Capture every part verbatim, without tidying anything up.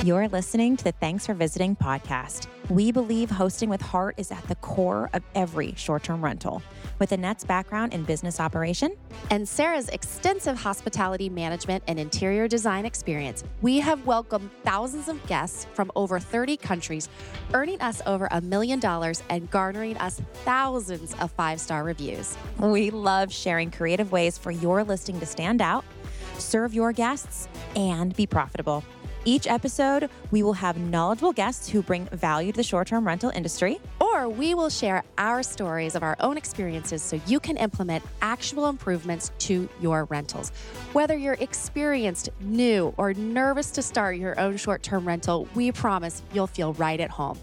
You're listening to the Thanks for Visiting podcast. We believe hosting with heart is at the core of every short-term rental. With Annette's background in business operation and Sarah's extensive hospitality management and interior design experience, we have welcomed thousands of guests from over thirty countries, earning us over a million dollars and garnering us thousands of five-star reviews. We love sharing creative ways for your listing to stand out, serve your guests, and be profitable. Each episode, we will have knowledgeable guests who bring value to the short-term rental industry. Or we will share our stories of our own experiences so you can implement actual improvements to your rentals. Whether you're experienced, new, or nervous to start your own short-term rental, we promise you'll feel right at home.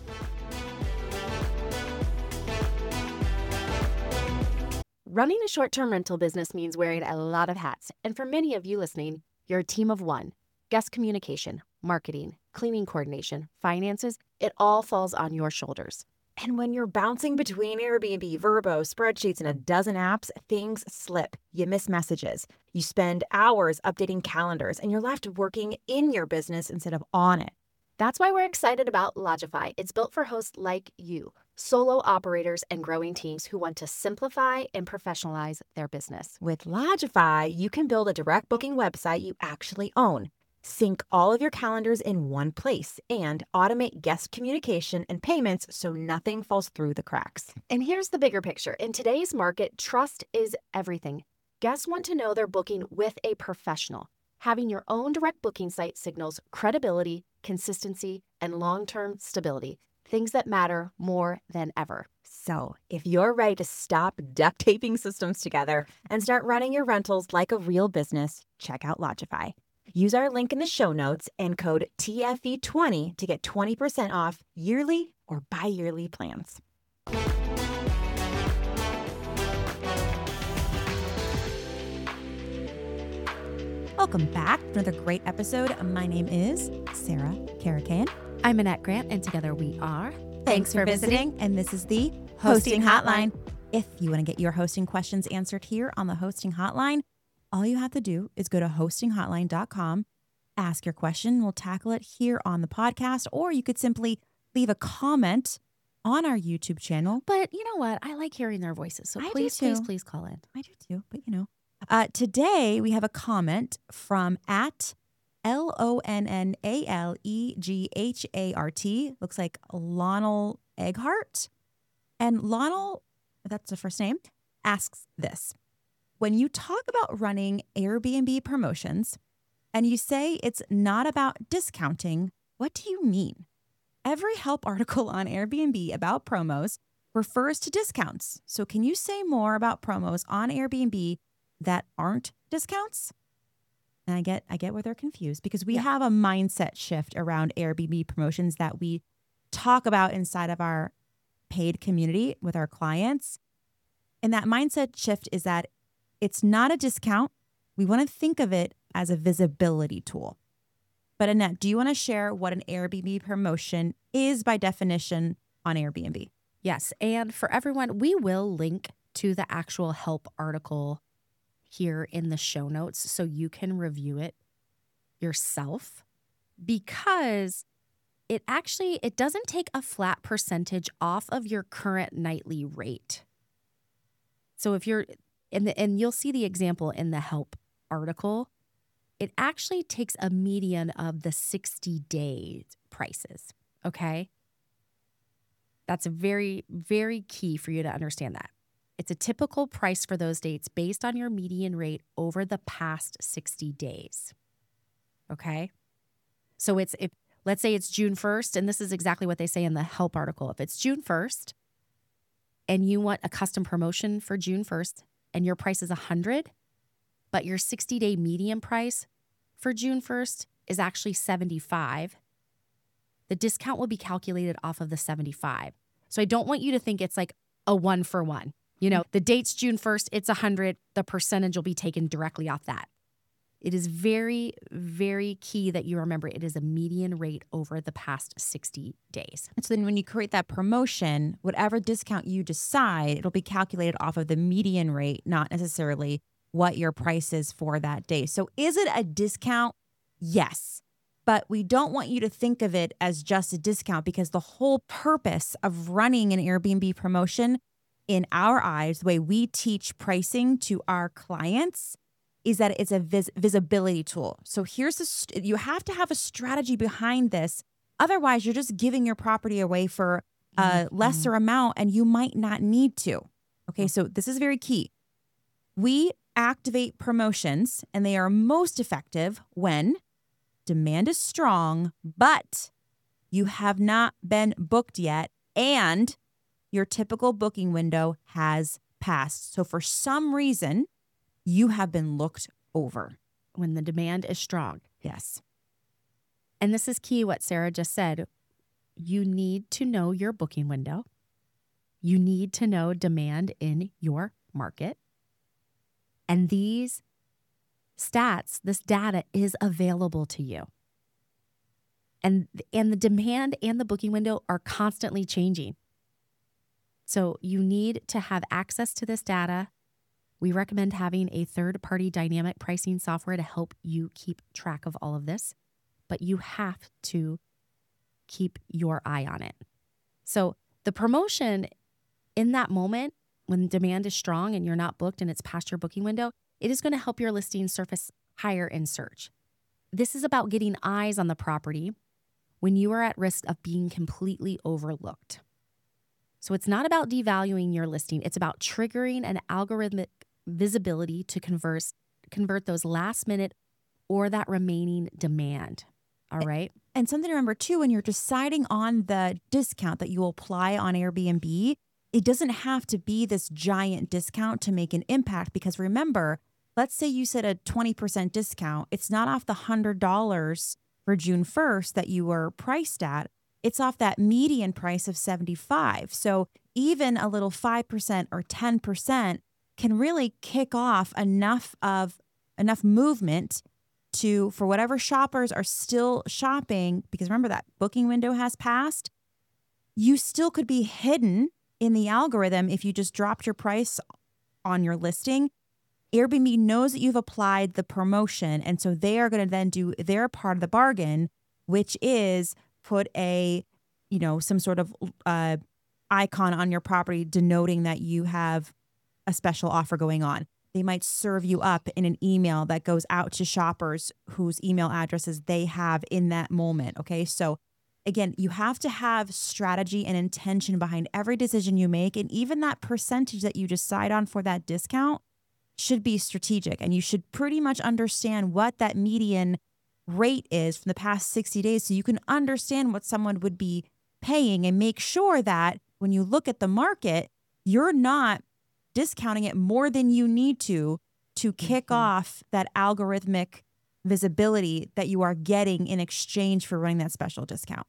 Running a short-term rental business means wearing a lot of hats. And for many of you listening, you're a team of one. Guest communication, marketing, cleaning coordination, finances, it all falls on your shoulders. And when you're bouncing between Airbnb, Vrbo, spreadsheets, and a dozen apps, things slip. You miss messages. You spend hours updating calendars, and you're left working in your business instead of on it. That's why we're excited about Lodgify. It's built for hosts like you, solo operators and growing teams who want to simplify and professionalize their business. With Lodgify, you can build a direct booking website you actually own. Sync all of your calendars in one place and automate guest communication and payments so nothing falls through the cracks. And here's the bigger picture. In today's market, trust is everything. Guests want to know they're booking with a professional. Having your own direct booking site signals credibility, consistency, and long-term stability, things that matter more than ever. So if you're ready to stop duct taping systems together and start running your rentals like a real business, check out Lodgify. Use our link in the show notes and code T F E twenty to get twenty percent off yearly or bi-yearly plans. Welcome back to another great episode. My name is Sarah Caracan. I'm Annette Grant, and together we are Thanks, Thanks for visiting. visiting. And this is the Hosting Hotline. If you want to get your hosting questions answered here on the Hosting Hotline, all you have to do is go to hosting hotline dot com, ask your question, we'll tackle it here on the podcast, or you could simply leave a comment on our YouTube channel. But you know what? I like hearing their voices, so I please, please, please call in. I do too, but you know. Uh, today, we have a comment from at L O N N A L E G H A R T. Looks like Lonel Egghart. And Lonel, that's the first name, asks this. When you talk about running Airbnb promotions and you say it's not about discounting, what do you mean? Every help article on Airbnb about promos refers to discounts. So can you say more about promos on Airbnb that aren't discounts? And I get I get where they're confused because we yeah. have a mindset shift around Airbnb promotions that we talk about inside of our paid community with our clients. And that mindset shift is that it's not a discount. We want to think of it as a visibility tool. But Annette, do you want to share what an Airbnb promotion is by definition on Airbnb? Yes. And for everyone, we will link to the actual help article here in the show notes so you can review it yourself, because it actually, it doesn't take a flat percentage off of your current nightly rate. So if you're in the, and you'll see the example in the help article, it actually takes a median of the sixty day prices. Okay. That's very, very key for you to understand that. It's a typical price for those dates based on your median rate over the past sixty days. Okay. So it's, if let's say it's June first, and this is exactly what they say in the help article. If it's June first and you want a custom promotion for June first and your price is one hundred, but your sixty day median price for June first is actually seventy-five, the discount will be calculated off of the seventy-five. So I don't want you to think it's like a one for one. You know, the date's June first, it's one hundred, the percentage will be taken directly off that. It is very, very key that you remember it is a median rate over the past sixty days. And so then when you create that promotion, whatever discount you decide, it'll be calculated off of the median rate, not necessarily what your price is for that day. So is it a discount? Yes. But we don't want you to think of it as just a discount, because the whole purpose of running an Airbnb promotion in our eyes, the way we teach pricing to our clients, is that it's a vis- visibility tool. So here's the, st- you have to have a strategy behind this. Otherwise, you're just giving your property away for a mm-hmm. lesser amount, and you might not need to. Okay, so this is very key. We activate promotions, and they are most effective when demand is strong, but you have not been booked yet, and your typical booking window has passed. So for some reason, you have been looked over. When the demand is strong. Yes. And this is key, what Sarah just said. You need to know your booking window. You need to know demand in your market. And these stats, this data is available to you. And, and the demand and the booking window are constantly changing. So you need to have access to this data. We recommend having a third-party dynamic pricing software to help you keep track of all of this, but you have to keep your eye on it. So the promotion in that moment, when demand is strong and you're not booked and it's past your booking window, it is going to help your listing surface higher in search. This is about getting eyes on the property when you are at risk of being completely overlooked. So it's not about devaluing your listing. It's about triggering an algorithmic visibility to convert, convert those last minute or that remaining demand. All right. And something to remember too, when you're deciding on the discount that you will apply on Airbnb, it doesn't have to be this giant discount to make an impact, because remember, let's say you said a twenty percent discount. It's not off the one hundred dollars for June first that you were priced at. It's off that median price of seventy-five. So even a little five percent or ten percent can really kick off enough of enough movement to, for whatever shoppers are still shopping, because remember that booking window has passed, you still could be hidden in the algorithm if you just dropped your price on your listing. Airbnb knows that you've applied the promotion, and so they are going to then do their part of the bargain, which is put a, you know, some sort of uh, icon on your property denoting that you have a special offer going on. They might serve you up in an email that goes out to shoppers whose email addresses they have in that moment. Okay. So again, you have to have strategy and intention behind every decision you make. And even that percentage that you decide on for that discount should be strategic. And you should pretty much understand what that median rate is from the past sixty days, so you can understand what someone would be paying, and make sure that when you look at the market, you're not discounting it more than you need to to kick mm-hmm. off that algorithmic visibility that you are getting in exchange for running that special discount.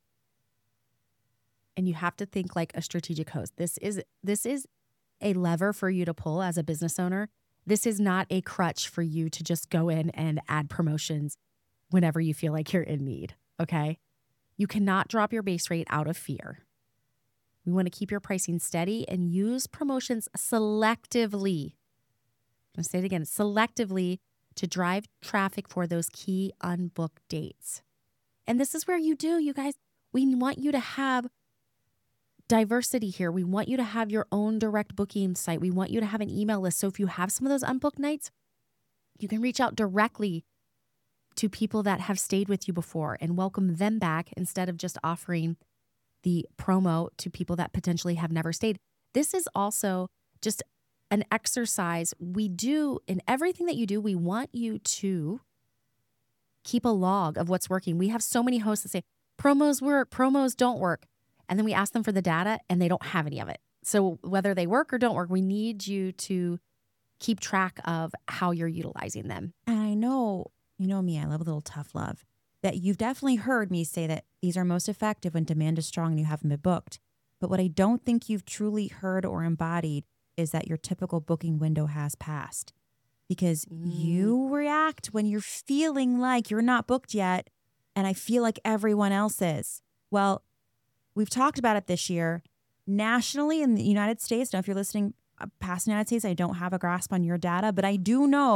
And you have to think like a strategic host. This is this is a lever for you to pull as a business owner. This is not a crutch for you to just go in and add promotions whenever you feel like you're in need, okay? You cannot drop your base rate out of fear. We want to keep your pricing steady and use promotions selectively. I'm going to say it again, selectively, to drive traffic for those key unbooked dates. And this is where you do, you guys, we want you to have diversity here. We want you to have your own direct booking site. We want you to have an email list. So if you have some of those unbooked nights, you can reach out directly to people that have stayed with you before and welcome them back instead of just offering the promo to people that potentially have never stayed. This is also just an exercise we do in everything that you do. We want you to keep a log of what's working. We have so many hosts that say promos work, promos don't work. And then we ask them for the data and they don't have any of it. So whether they work or don't work, we need you to keep track of how you're utilizing them. And I know, you know me, I love a little tough love, that you've definitely heard me say that these are most effective when demand is strong and you haven't been booked. But what I don't think you've truly heard or embodied is that your typical booking window has passed. Because mm. you react when you're feeling like you're not booked yet, and I feel like everyone else is. Well, we've talked about it this year. Nationally in the United States, now if you're listening past the United States, I don't have a grasp on your data, but I do know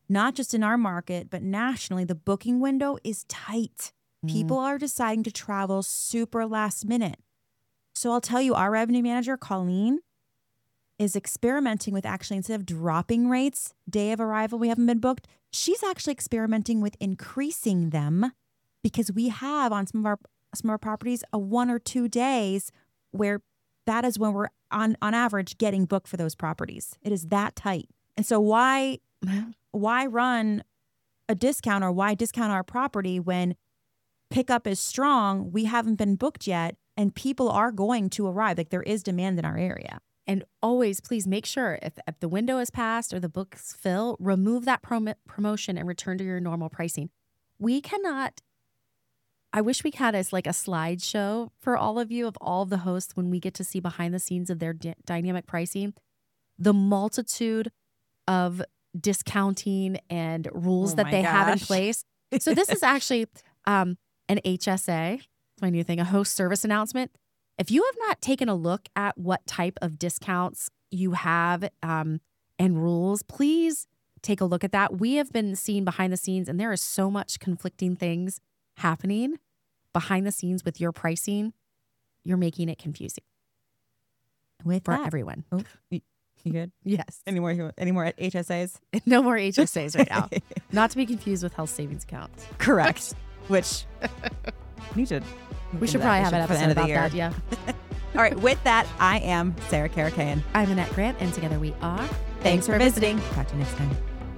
not just in our market, but nationally, the booking window is tight. Mm. People are deciding to travel super last minute. So I'll tell you, our revenue manager, Colleen, is experimenting with actually, instead of dropping rates day of arrival, we haven't been booked, she's actually experimenting with increasing them, because we have on some of our some of our properties a one or two days where that is when we're on on average getting booked for those properties. It is that tight. And so why why run a discount, or why discount our property when pickup is strong, we haven't been booked yet, and people are going to arrive. Like, there is demand in our area. And always, please make sure if, if the window is passed or the books fill, remove that prom- promotion and return to your normal pricing. We cannot, I wish we had as like a slideshow for all of you of all of the hosts when we get to see behind the scenes of their d- dynamic pricing, the multitude of discounting and rules Oh that my they have in gosh. place. So this is actually um, an H S A, my new thing, a host service announcement. If you have not taken a look at what type of discounts you have um, and rules, please take a look at that. We have been seeing behind the scenes, and there is so much conflicting things happening behind the scenes with your pricing. You're making it confusing With for that, everyone. oh, you, you good? Yes. Any more? Any more H S As? No more H S As right now. Not to be confused with health savings accounts. Correct. Which need to. We should probably have an for the episode end of the about year. that. Yeah. All right. With that, I am Sarah Karakayan. I'm Annette Grant, and together we are. Thanks for visiting. Talk to you next time.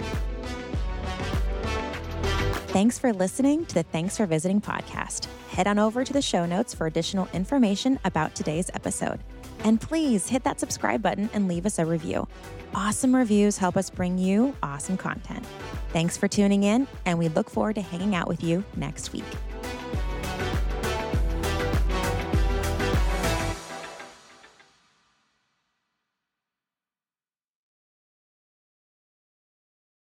Thanks for listening to the Thanks for Visiting podcast. Head on over to the show notes for additional information about today's episode. And please hit that subscribe button and leave us a review. Awesome reviews help us bring you awesome content. Thanks for tuning in, and we look forward to hanging out with you next week.